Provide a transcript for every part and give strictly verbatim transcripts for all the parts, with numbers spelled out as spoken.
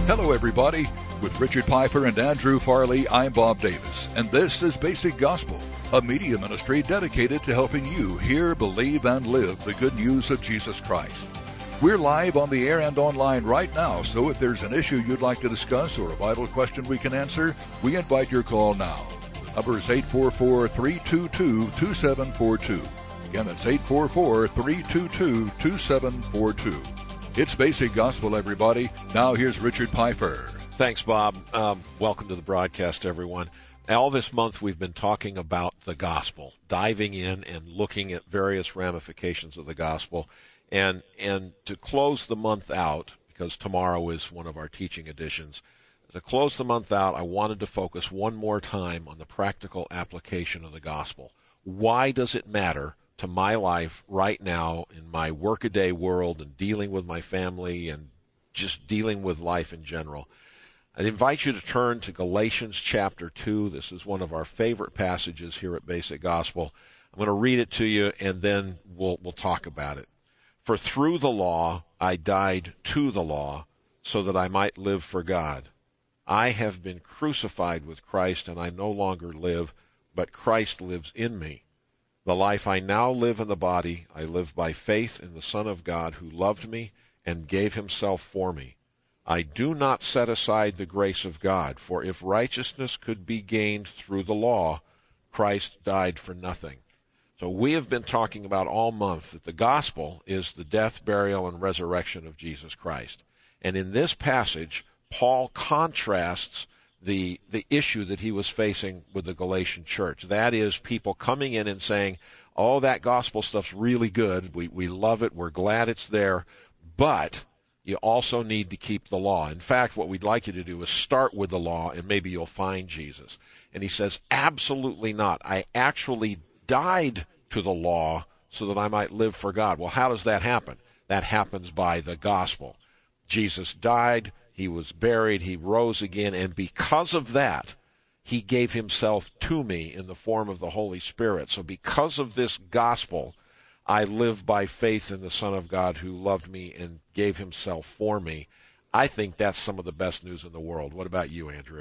Hello, everybody. With Richard Piper and Andrew Farley, I'm Bob Davis, and this is Basic Gospel, a media ministry dedicated to helping you hear, believe, and live the good news of Jesus Christ. We're live on the air and online right now, so if there's an issue you'd like to discuss or a vital question we can answer, we invite your call now. The number is eight four four, three two two, two seven four two. Again, that's eight four four, three two two, two seven four two. It's Basic Gospel, everybody. Now here's Richard Piper. Thanks, Bob. Um, welcome to the broadcast, everyone. All this month we've been talking about the gospel, diving in and looking at various ramifications of the gospel. And and to close the month out, because tomorrow is one of our teaching editions, to close the month out, I wanted to focus one more time on the practical application of the gospel. Why does it matter to my life right now in my workaday world and dealing with my family and just dealing with life in general? I invite you to turn to Galatians chapter two. This is one of our favorite passages here at Basic Gospel. I'm going to read it to you, and then we'll we'll talk about it. For through the law I died to the law, so that I might live for God. I have been crucified with Christ, and I no longer live, but Christ lives in me. The life I now live in the body, I live by faith in the Son of God who loved me and gave himself for me. I do not set aside the grace of God, for if righteousness could be gained through the law, Christ died for nothing. So we have been talking about all month that the gospel is the death, burial, and resurrection of Jesus Christ. And in this passage, Paul contrasts the the issue that he was facing with the Galatian church. That is, people coming in and saying, oh, that gospel stuff's really good. We, we love it. We're glad it's there. But you also need to keep the law. In fact, what we'd like you to do is start with the law, and maybe you'll find Jesus. And he says, absolutely not. I actually died to the law so that I might live for God. Well, how does that happen? That happens by the gospel. Jesus died, he was buried, he rose again, and because of that, he gave himself to me in the form of the Holy Spirit. So because of this gospel, I live by faith in the Son of God who loved me and gave himself for me. I think that's some of the best news in the world. What about you, Andrew?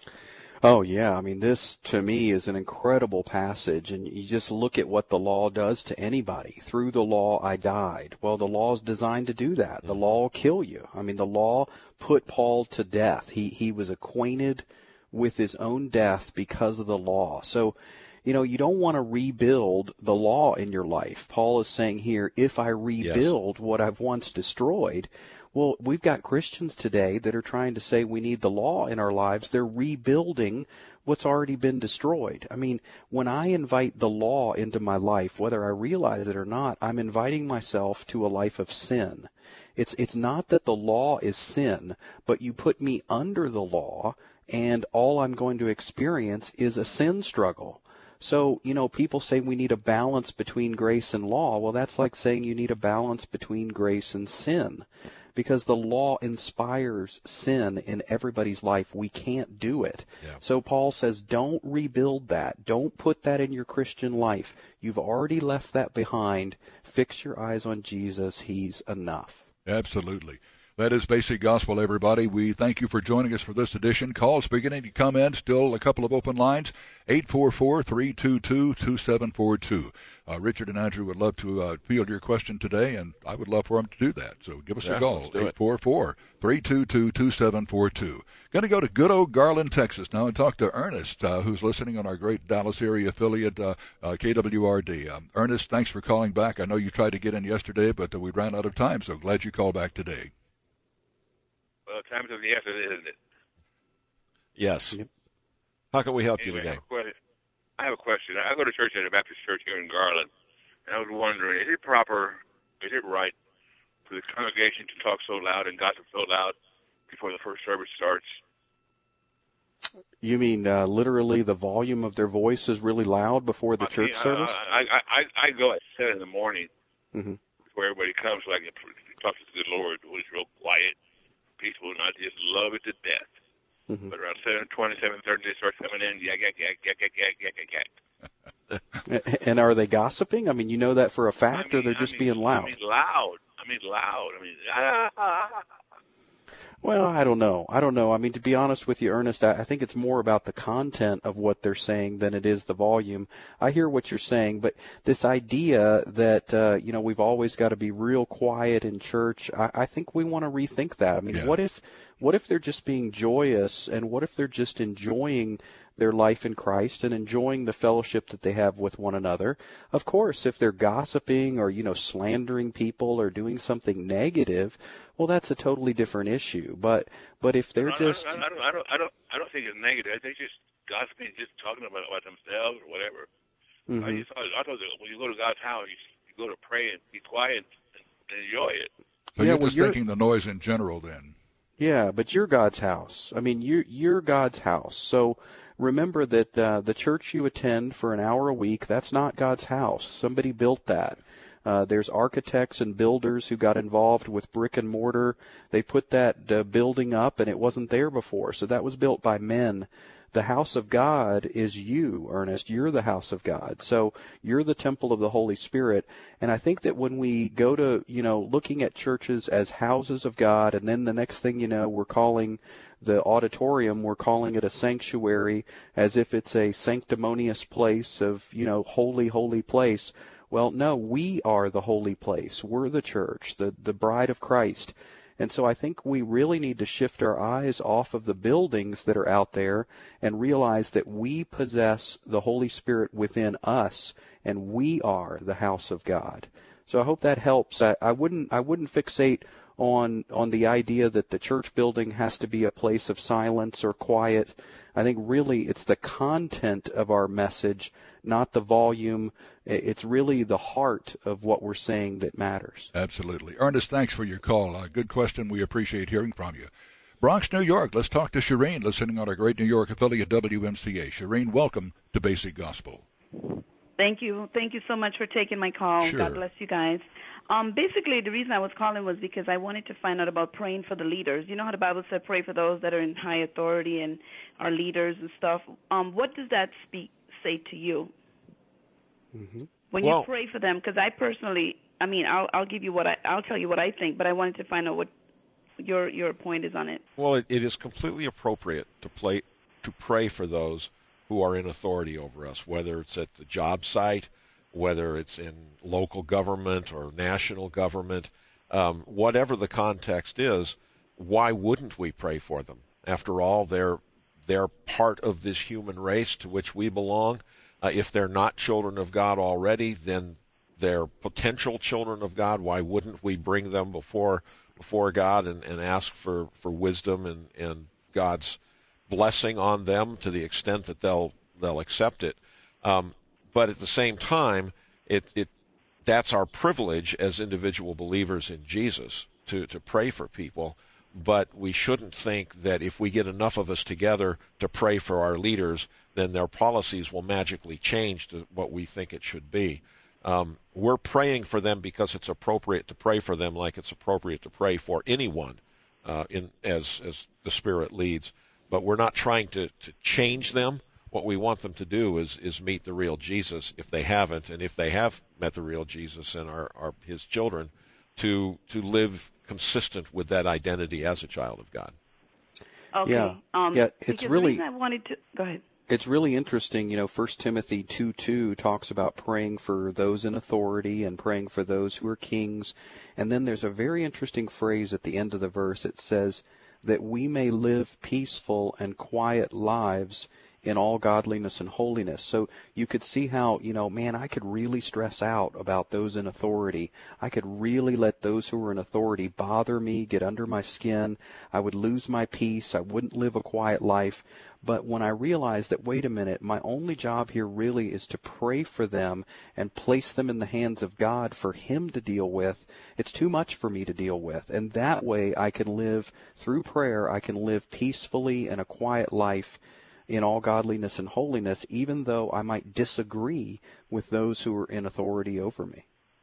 Oh, yeah. I mean, this, to me, is an incredible passage, and you just look at what the law does to anybody. Through the law, I died. Well, the law is designed to do that. The law will kill you. I mean, the law put Paul to death. He he was acquainted with his own death because of the law. So, you know, you don't want to rebuild the law in your life. Paul is saying here, if I rebuild yes. what I've once destroyed. Well, we've got Christians today that are trying to say we need the law in our lives. They're rebuilding what's already been destroyed. I mean, when I invite the law into my life, whether I realize it or not, I'm inviting myself to a life of sin. It's it's not that the law is sin, but you put me under the law, and all I'm going to experience is a sin struggle. So, you know, people say we need a balance between grace and law. Well, that's like saying you need a balance between grace and sin. Because the law inspires sin in everybody's life. We can't do it. Yeah. So Paul says, don't rebuild that. Don't put that in your Christian life. You've already left that behind. Fix your eyes on Jesus. He's enough. Absolutely. That is Basic Gospel, everybody. We thank you for joining us for this edition. Calls beginning to come in. Still a couple of open lines. eight four four, three two two, two seven four two. Uh, Richard and Andrew would love to uh, field your question today, and I would love for them to do that. So give us yeah, a call, eight four four, three two two, two seven four two. Going to go to good old Garland, Texas now and talk to Ernest, uh, who's listening on our great Dallas area affiliate, uh, uh, K W R D. Um, Ernest, thanks for calling back. I know you tried to get in yesterday, but uh, we ran out of time, so glad you called back today. Well, time's of the essence, isn't it? Yes. How can we help anyway, you today? I have, a question. I have a question. I go to church at a Baptist church here in Garland, and I was wondering, is it proper, is it right for the congregation to talk so loud and gossip so loud before the first service starts? You mean uh, literally the volume of their voice is really loud before the I church mean, service? I, I, I, I go at seven in the morning mm-hmm. before everybody comes so I can talk to the Lord, who is real quiet, peaceful, and I just love it to death. Mm-hmm. But around seven twenty, seven thirty, they start coming in, yak, yak, yak, yak, yak, yak, yak, yak, yak. And are they gossiping? I mean, you know that for a fact, I mean, or they're just I mean, being loud? I mean, loud. I mean, loud. I mean, ah, ah, ah. Well, I don't know. I don't know. I mean, to be honest with you, Ernest, I, I think it's more about the content of what they're saying than it is the volume. I hear what you're saying, but this idea that, uh, you know, we've always got to be real quiet in church, I, I think we want to rethink that. I mean, Yeah. what if, what if they're just being joyous, and what if they're just enjoying their life in Christ and enjoying the fellowship that they have with one another? Of course, if they're gossiping or, you know, slandering people or doing something negative, well, that's a totally different issue. But but if they're I, just I, I, don't, I don't, I don't, I don't think it's negative. I think just gossiping, just talking about, about themselves or whatever. mm-hmm. I just, I thought that when you go to God's house, you, you go to pray and be quiet and, and enjoy it. So Yeah, you're well, just you're- thinking the noise in general then. Yeah, but you're God's house. I mean, you're, you're God's house. So remember that uh, the church you attend for an hour a week, that's not God's house. Somebody built that. Uh, there's architects and builders who got involved with brick and mortar. They put that uh, building up, and it wasn't there before. So that was built by men. The house of God is you, Ernest. You're the house of God. So you're the temple of the Holy Spirit. And I think that when we go to, you know, looking at churches as houses of God, and then the next thing you know, we're calling the auditorium, we're calling it a sanctuary, as if it's a sanctimonious place of, you know, holy, holy place. Well, no, we are the holy place. We're the church, the, the bride of Christ. And so I think we really need to shift our eyes off of the buildings that are out there and realize that we possess the Holy Spirit within us, and we are the house of God. So I hope that helps. I, I wouldn't I wouldn't fixate on on the idea that the church building has to be a place of silence or quiet. I think really it's the content of our message, not the volume. It's really the heart of what we're saying that matters. Absolutely. Ernest, thanks for your call. Uh, good question. We appreciate hearing from you. Bronx, New York. Let's talk to Shireen, listening on our great New York affiliate W M C A. Shireen, welcome to Basic Gospel. Thank you. Thank you so much for taking my call. Sure. God bless you guys. Um, basically, the reason I was calling was because I wanted to find out about praying for the leaders. You know how the Bible said pray for those that are in high authority and are leaders and stuff. Um, what does that speak say to you? Mm-hmm. When Well- you pray for them, because I personally, I mean, I'll, I'll give you what I, I'll tell you what I think, but I wanted to find out what your your point is on it. Well, it, it is completely appropriate to play to pray for those who are in authority over us, whether it's at the job site, whether it's in local government or national government, um, whatever the context is. Why wouldn't we pray for them? After all, they're they're part of this human race to which we belong. Uh, if they're not children of God already, then they're potential children of God. Why wouldn't we bring them before before God and, and ask for, for wisdom and, and God's blessing on them to the extent that they'll they'll accept it? Um, but at the same time, it, it that's our privilege as individual believers in Jesus to, to pray for people. But we shouldn't think that if we get enough of us together to pray for our leaders, then their policies will magically change to what we think it should be. Um, we're praying for them because it's appropriate to pray for them, like it's appropriate to pray for anyone uh, in as as the Spirit leads. But we're not trying to, to change them. What we want them to do is is meet the real Jesus if they haven't, and if they have met the real Jesus and are, are His children, to to live consistent with that identity as a child of God. Okay. Yeah. Um, Yeah, it's because the really- reason I wanted to go ahead. It's really interesting, you know, First Timothy two two talks about praying for those in authority and praying for those who are kings. And then there's a very interesting phrase at the end of the verse. It says that we may live peaceful and quiet lives in all godliness and holiness. So you could see how, you know, man, I could really stress out about those in authority. I could really let those who are in authority bother me, get under my skin. I would lose my peace. I wouldn't live a quiet life. But when I realized that, wait a minute, my only job here really is to pray for them and place them in the hands of God for Him to deal with, it's too much for me to deal with. And that way I can live, through prayer, I can live peacefully and a quiet life in all godliness and holiness, even though I might disagree with those who are in authority over me.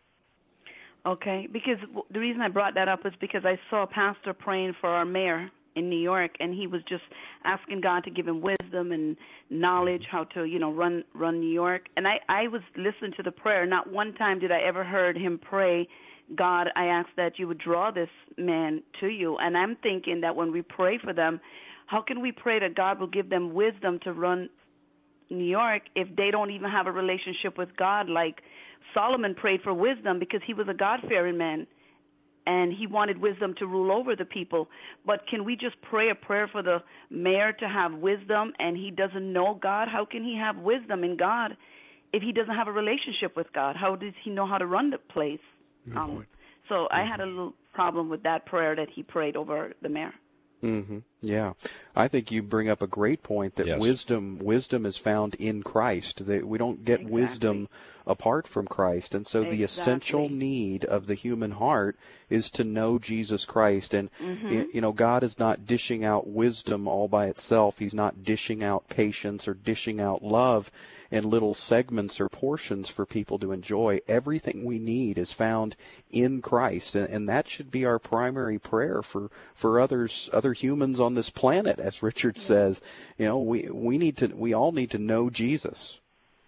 Okay, because w- the reason I brought that up is because I saw a pastor praying for our mayor in New York, and he was just asking God to give him wisdom and knowledge how to, you know, run run New York. And I, I was listening to the prayer. Not one time did I ever heard him pray God, I ask that you would draw this man to you. And I'm thinking that when we pray for them, how can we pray that God will give them wisdom to run New York if they don't even have a relationship with God? Like Solomon prayed for wisdom because he was a God-fearing man, and he wanted wisdom to rule over the people. But can we just pray a prayer for the mayor to have wisdom, and he doesn't know God? How can he have wisdom in God if he doesn't have a relationship with God? How does he know how to run the place? Um, so I had a little problem with that prayer that he prayed over the mayor. Mm-hmm. Yeah, I think you bring up a great point that yes. wisdom wisdom is found in Christ. That we don't get Exactly. wisdom apart from Christ, and so Exactly. the essential need of the human heart is to know Jesus Christ. And Mm-hmm. you know, God is not dishing out wisdom all by itself. He's not dishing out patience or dishing out love in little segments or portions for people to enjoy. Everything we need is found in Christ, and, and that should be our primary prayer for, for others, other humans on this planet, as Richard says. You know, we we need to, we all need to know Jesus.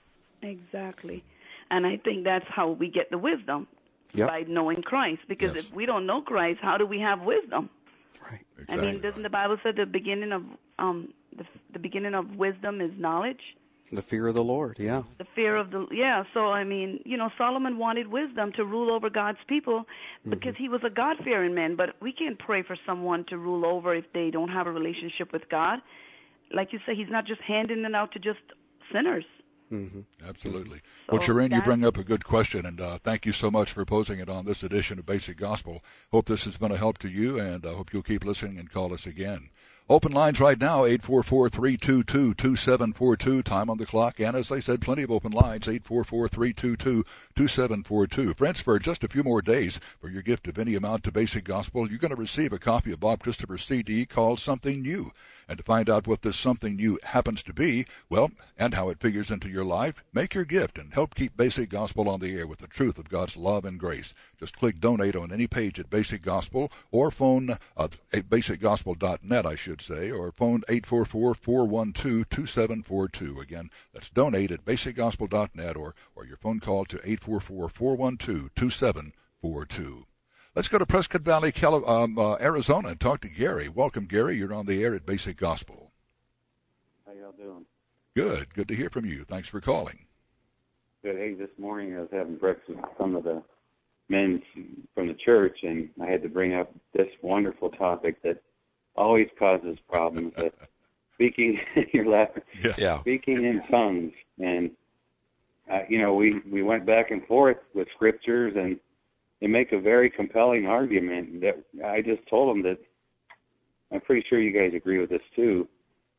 Exactly. And I think that's how we get the wisdom, Yep. by knowing Christ. Because Yes. if we don't know Christ, how do we have wisdom? Right. Exactly. I mean, doesn't the Bible say the beginning of um the, the beginning of wisdom is knowledge? The fear of the Lord, yeah. The fear of the yeah. So I mean, you know, Solomon wanted wisdom to rule over God's people because mm-hmm. he was a God-fearing man. But we can't pray for someone to rule over if they don't have a relationship with God. Like you say, he's not just handing it out to just sinners. Mm-hmm. Absolutely. So well, Shireen, you that- bring up a good question, and uh, thank you so much for posing it on this edition of Basic Gospel. Hope this has been a help to you, and I hope you'll keep listening and call us again. Open lines right now, eight four four, three two two, two seven four two. Time on the clock. And as I said, plenty of open lines, eight four four, three two two, two seven four two. Friends, for just a few more days, for your gift of any amount to Basic Gospel, you're going to receive a copy of Bob Christopher's C D called Something New. And to find out what this something new happens to be, well, and how it figures into your life, make your gift and help keep Basic Gospel on the air with the truth of God's love and grace. Just click Donate on any page at Basic Gospel, or phone uh, at basic gospel dot net, I should say, or phone eight four four, four one two, two seven four two. Again, that's Donate at basic gospel dot net, or, or your phone call to eight four four, four one two, two seven four two. Let's go to Prescott Valley, Cali- um, uh, Arizona, and talk to Gary. Welcome, Gary. You're on the air at Basic Gospel. How y'all doing? Good. Good to hear from you. Thanks for calling. Good. Hey, this morning I was having breakfast with some of the men from the church, and I had to bring up this wonderful topic that always causes problems. That speaking, you're laughing. Yeah. Yeah. Speaking in tongues, and uh, you know, we we went back and forth with scriptures, and they make a very compelling argument. That I just told them that I'm pretty sure you guys agree with this too.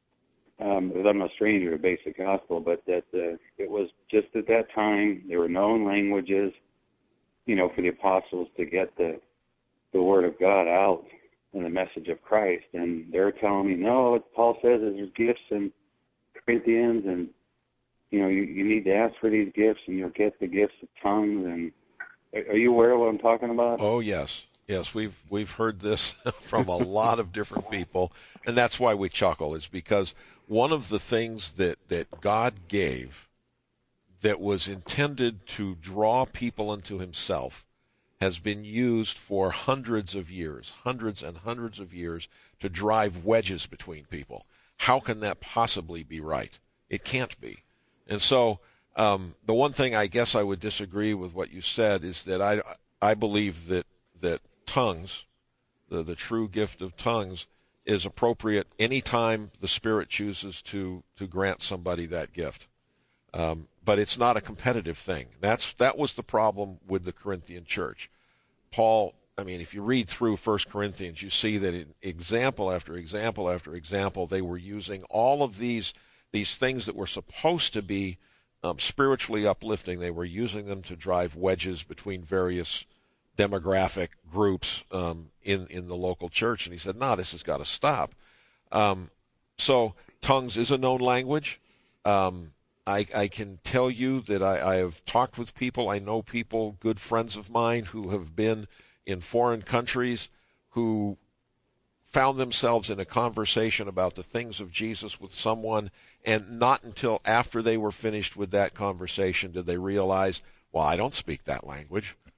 Um, because I'm no stranger to Basic Gospel, but that uh, it was just at that time there were known languages, you know, for the apostles to get the the word of God out and the message of Christ. And they're telling me, no, what Paul says is there's gifts in Corinthians, and you know, you, you need to ask for these gifts, and you'll get the gifts of tongues. And are you aware of what I'm talking about? Oh, yes. Yes, we've we've heard this from a lot of different people, and that's why we chuckle, is because one of the things that, that God gave that was intended to draw people into himself has been used for hundreds of years, hundreds and hundreds of years, to drive wedges between people. How can that possibly be right? It can't be. And so um, the one thing I guess I would disagree with what you said is that I, I believe that, that tongues, the, the true gift of tongues, is appropriate any time the Spirit chooses to, to grant somebody that gift. Um, but it's not a competitive thing. That's that was the problem with the Corinthian church. Paul, I mean, if you read through First Corinthians, you see that in example after example after example, they were using all of these these things that were supposed to be um, spiritually uplifting. They were using them to drive wedges between various demographic groups um, in in the local church. And he said, "No, this has got to stop." Um, so, tongues is a known language. Um, I, I can tell you that I, I have talked with people. I know people, good friends of mine, who have been in foreign countries, who found themselves in a conversation about the things of Jesus with someone, and not until after they were finished with that conversation did they realize, well, I don't speak that language.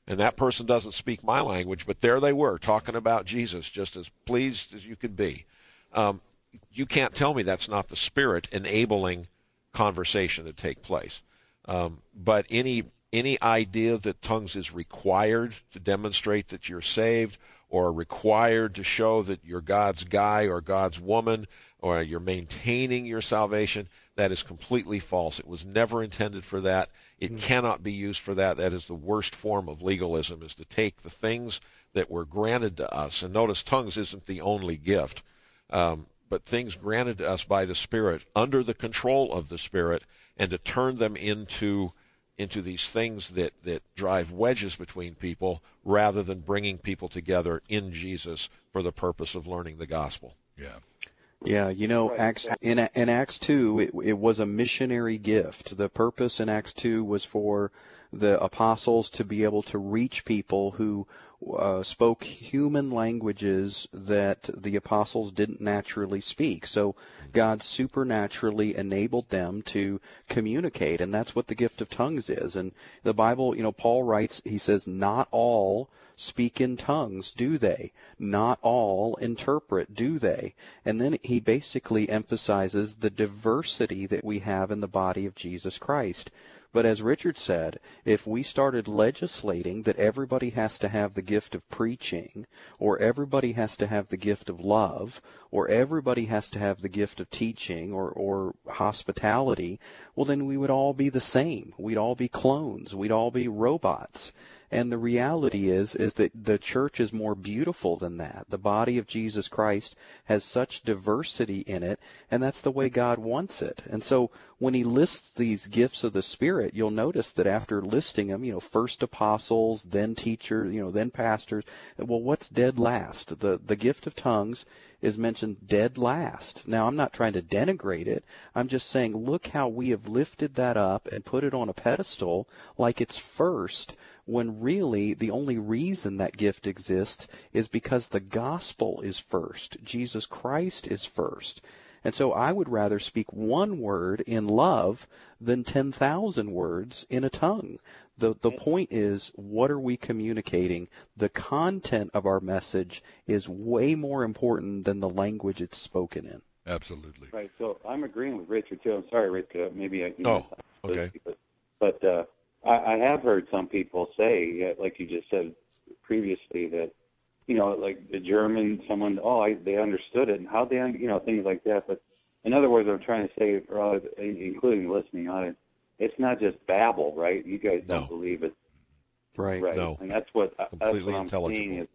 and that person doesn't speak my language, but there they were talking about Jesus, just as pleased as you could be. Um, you can't tell me that's not the Spirit enabling conversation to take place. Um, but any any idea that tongues is required to demonstrate that you're saved, or required to show that you're God's guy or God's woman, or you're maintaining your salvation, that is completely false. It was never intended for that. It mm-hmm. cannot be used for that. That is the worst form of legalism, is to take the things that were granted to us. And notice, tongues isn't the only gift, um, but things granted to us by the Spirit, under the control of the Spirit, and to turn them into into these things that, that drive wedges between people, rather than bringing people together in Jesus for the purpose of learning the gospel. Yeah. Yeah, you know, Acts in in Acts two, it, it was a missionary gift. The purpose in Acts two was for the apostles to be able to reach people who uh, spoke human languages that the apostles didn't naturally speak. So God supernaturally enabled them to communicate, and that's what the gift of tongues is. And the Bible, you know, Paul writes, he says, not all speak in tongues, do they? Not all interpret, do they? And then he basically emphasizes the diversity that we have in the body of Jesus Christ. But as Richard said, if we started legislating that everybody has to have the gift of preaching, or everybody has to have the gift of love, or everybody has to have the gift of teaching or, or hospitality, well, then we would all be the same. We'd all be clones. We'd all be robots. And the reality is, is that the church is more beautiful than that. The body of Jesus Christ has such diversity in it, and that's the way God wants it. And so when he lists these gifts of the Spirit, you'll notice that after listing them, you know, first apostles, then teachers, you know, then pastors, well, what's dead last? The, the gift of tongues is mentioned dead last. Now, I'm not trying to denigrate it. I'm just saying, look how we have lifted that up and put it on a pedestal like it's first, when really the only reason that gift exists is because the gospel is first. Jesus Christ is first. And so I would rather speak one word in love than ten thousand words in a tongue. The the point is, what are we communicating? The content of our message is way more important than the language it's spoken in. Absolutely. Right. So I'm agreeing with Richard, too. I'm sorry, Rick. Uh, maybe I... You oh, know, okay. But, but uh, I, I have heard some people say, like you just said previously, that, you know, like the German, someone, oh, I, they understood it, and how they, you know, things like that. But in other words, I'm trying to say, uh, including the listening audience, it's not just babble, right? You guys don't no. believe it. Right. Right. No. And that's what, that's Completely what I'm intelligible. seeing is,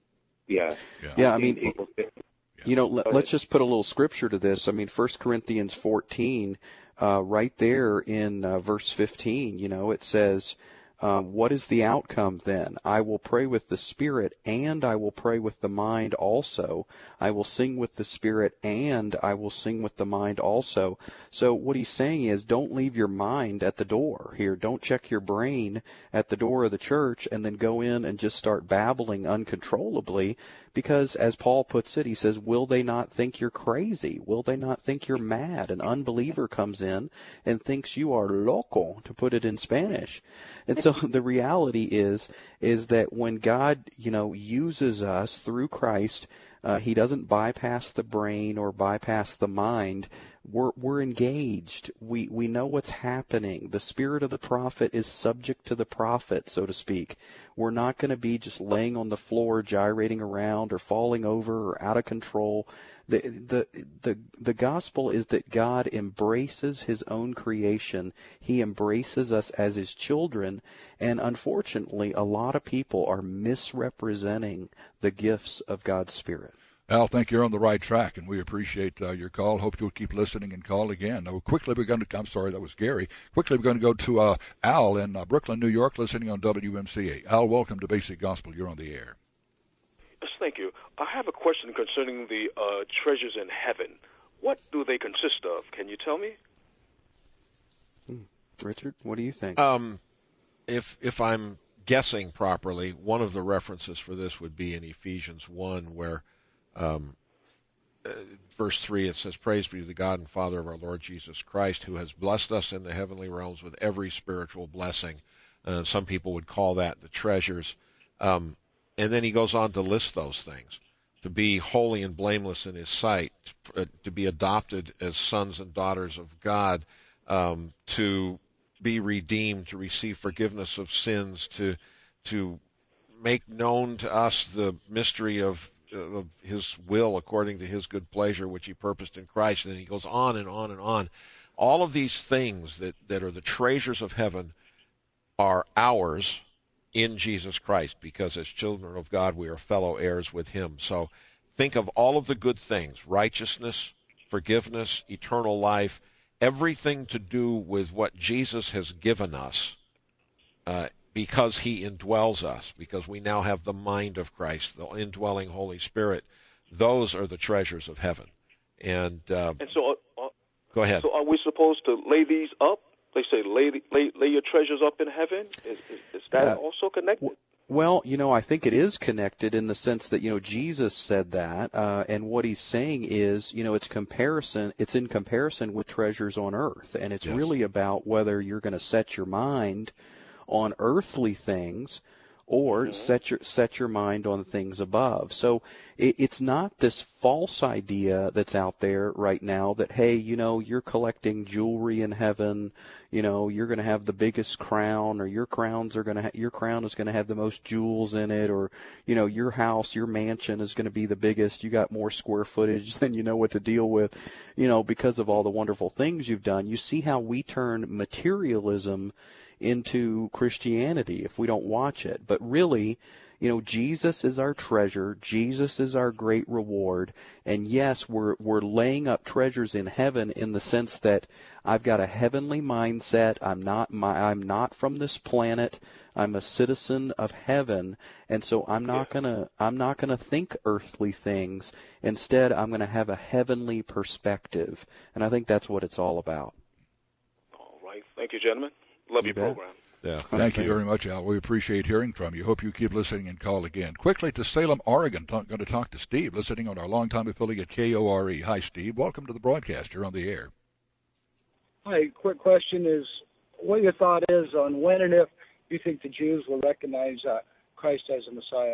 yeah. Yeah, yeah I mean, people say, you know, let, let's just put a little scripture to this. I mean, First Corinthians fourteen, uh, right there in uh, verse fifteen, you know, it says, Um, what is the outcome then? I will pray with the Spirit, and I will pray with the mind also. I will sing with the Spirit, and I will sing with the mind also. So what he's saying is, don't leave your mind at the door here. Don't check your brain at the door of the church and then go in and just start babbling uncontrollably. Because, as Paul puts it, he says, will they not think you're crazy? Will they not think you're mad? An unbeliever comes in and thinks you are loco, to put it in Spanish. And so the reality is, is that when God, you know, uses us through Christ, uh, he doesn't bypass the brain or bypass the mind. We're, we're engaged. We, we know what's happening. The spirit of the prophet is subject to the prophet, so to speak. We're not going to be just laying on the floor, gyrating around or falling over or out of control. The, the, the, the gospel is that God embraces his own creation. He embraces us as his children. And unfortunately, a lot of people are misrepresenting the gifts of God's Spirit. Al, I think you're on the right track, and we appreciate uh, your call. Hope you'll keep listening and call again. Now, quickly, we're going to, I'm sorry, that was Gary. Quickly, we're going to go to uh, Al in uh, Brooklyn, New York, listening on W M C A. Al, welcome to Basic Gospel. You're on the air. Yes, thank you. I have a question concerning the uh, treasures in heaven. What do they consist of? Can you tell me? Hmm. Richard, what do you think? Um, if if I'm guessing properly, one of the references for this would be in Ephesians one, where Um, uh, verse three, it says, "Praise be to the God and Father of our Lord Jesus Christ, who has blessed us in the heavenly realms with every spiritual blessing." Uh, some people would call that the treasures. Um, and then he goes on to list those things. To be holy and blameless in his sight, to, uh, to be adopted as sons and daughters of God, um, to be redeemed, to receive forgiveness of sins, to to make known to us the mystery of, uh, of his will according to his good pleasure, which he purposed in Christ. And then he goes on and on and on. All of these things that, that are the treasures of heaven are ours in Jesus Christ, because as children of God, we are fellow heirs with him. So think of all of the good things: righteousness, forgiveness, eternal life, everything to do with what Jesus has given us, uh, because he indwells us, because we now have the mind of Christ, the indwelling Holy Spirit. Those are the treasures of heaven. And, uh, and so, uh, go ahead. So are we supposed to lay these up? They say, lay, lay, lay your treasures up in heaven. Is, is, is that uh, also connected? W- well, you know, I think it is connected in the sense that, you know, Jesus said that, uh, and what he's saying is, you know, it's comparison. It's in comparison with treasures on earth, and it's yes. really about whether you're going to set your mind on earthly things or mm-hmm. set your set your mind on things above. So it, it's not this false idea that's out there right now that, hey, you know, you're collecting jewelry in heaven, you know, you're going to have the biggest crown, or your crowns are going to ha- your crown is going to have the most jewels in it, or, you know, your house, your mansion is going to be the biggest. You got more square footage than you know what to deal with, you know, because of all the wonderful things you've done. You see how we turn materialism into Christianity if we don't watch it. But really, you know, Jesus is our treasure. Jesus is our great reward. And yes, we're we're laying up treasures in heaven in the sense that I've got a heavenly mindset. I'm not my I'm not from this planet. I'm a citizen of heaven, and so I'm not gonna I'm not gonna think earthly things. Instead, I'm gonna have a heavenly perspective. And I think that's what it's all about. All right. Thank you, gentlemen. Love you your bet. program. Yeah, thank you very much, Al. We appreciate hearing from you. Hope you keep listening and call again. Quickly to Salem, Oregon. Talk, going to talk to Steve, listening on our longtime affiliate K O R E. Hi, Steve. Welcome to the broadcast. You're on the air. Hi. Quick question is, what your thought is on when and if you think the Jews will recognize uh, Christ as a Messiah?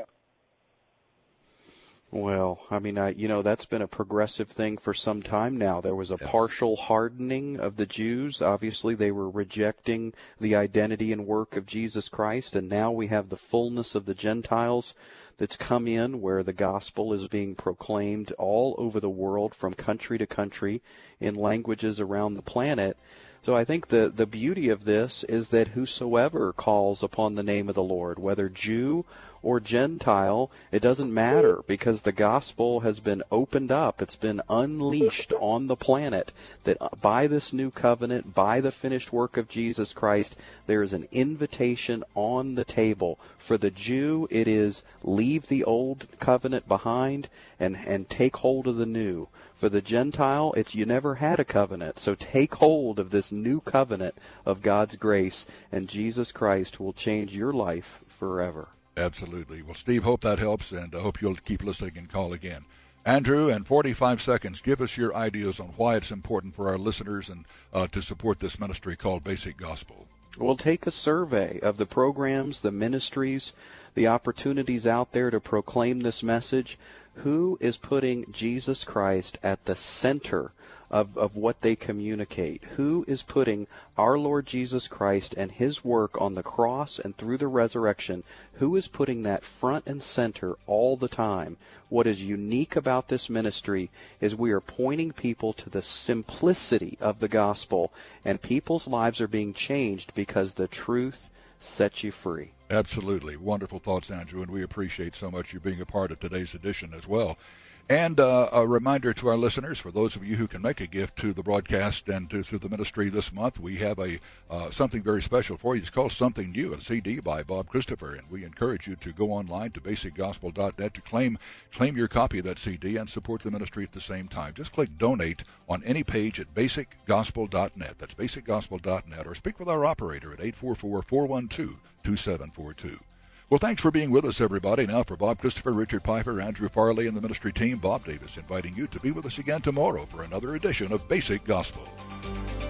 Well, I mean, I, you know, that's been a progressive thing for some time now. There was a yes. partial hardening of the Jews. Obviously, they were rejecting the identity and work of Jesus Christ, and now we have the fullness of the Gentiles that's come in, where the gospel is being proclaimed all over the world, from country to country, in languages around the planet. So I think the, the beauty of this is that whosoever calls upon the name of the Lord, whether Jew or Gentile, it doesn't matter, because the gospel has been opened up. It's been unleashed on the planet, that by this new covenant, by the finished work of Jesus Christ, there is an invitation on the table. For the Jew, it is leave the old covenant behind and, and take hold of the new. For the Gentile, it's you never had a covenant, so take hold of this new covenant of God's grace, and Jesus Christ will change your life forever. Absolutely. Well, Steve, hope that helps, and I hope you'll keep listening and call again. Andrew, in forty-five seconds, give us your ideas on why it's important for our listeners and uh, to support this ministry called Basic Gospel. We'll take a survey of the programs, the ministries, the opportunities out there to proclaim this message. Who is putting Jesus Christ at the center of, of what they communicate? Who is putting our Lord Jesus Christ and his work on the cross and through the resurrection? Who is putting that front and center all the time? What is unique about this ministry is we are pointing people to the simplicity of the gospel, and people's lives are being changed because the truth sets you free. Absolutely. Wonderful thoughts, Andrew, and we appreciate so much you being a part of today's edition as well. And uh, a reminder to our listeners, for those of you who can make a gift to the broadcast and to, to the ministry this month, we have a uh, something very special for you. It's called Something New, a C D by Bob Christopher, and we encourage you to go online to basic gospel dot net to claim claim your copy of that C D and support the ministry at the same time. Just click Donate on any page at basic gospel dot net. That's basic gospel dot net, or speak with our operator at eight four four, four one two, two seven four two. Well, thanks for being with us, everybody. Now, for Bob Christopher, Richard Piper, Andrew Farley, and the ministry team, Bob Davis inviting you to be with us again tomorrow for another edition of Basic Gospel.